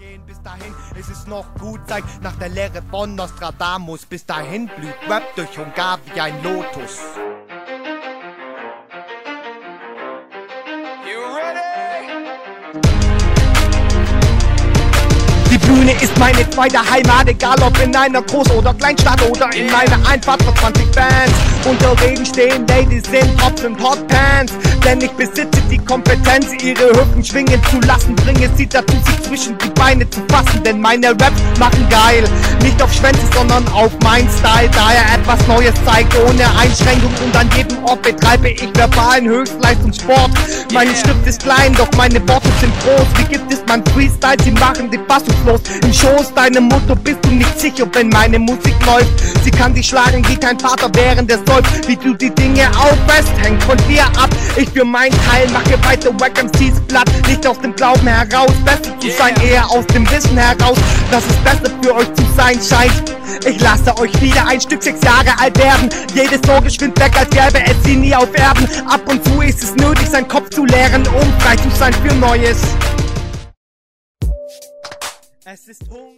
Bis dahin ist es noch gut, Zeit nach der Lehre von Nostradamus. Bis dahin blüht Rap durch Ungar wie ein Lotus. Die Bühne ist meine zweite Heimat, egal ob in einer Groß- oder Kleinstadt oder in meiner Einfahrt vor 20 Fans. Unter Reden stehen Ladies in Tops und Hotpants, denn ich besitze die Kompetenz, ihre Hüften schwingen zu lassen. Bringe sie dazu, sich zwischen die Beine zu fassen, denn meine Raps machen geil. Nicht auf Schwänze, sondern auf mein Style, da er etwas Neues zeigt, ohne Einschränkung. Und an jedem Ort betreibe ich verbalen Höchstleistungssport. Meine Schrift ist klein, doch meine Worte sind groß. Wie gibt es man Freestyle, sie machen die fassungslos. Im Schoß deiner Mutter bist du nicht sicher, wenn meine Musik läuft. Sie kann dich schlagen wie kein Vater während er säuft. Wie du die Dinge aufwässt, hängt von dir ab. Ich für meinen Teil mache weiter Wack MCs Blatt. Nicht aus dem Glauben heraus, besser zu sein, eher aus dem Wissen heraus, dass es besser für euch zu sein scheint. Ich lasse euch wieder ein Stück 6 Jahre alt werden. Jede Sorge schwimmt weg, als gäbe es sie nie auf Erden. Ab und zu ist es nötig, seinen Kopf zu leeren, um frei zu sein für Neues. Es ist Hunger.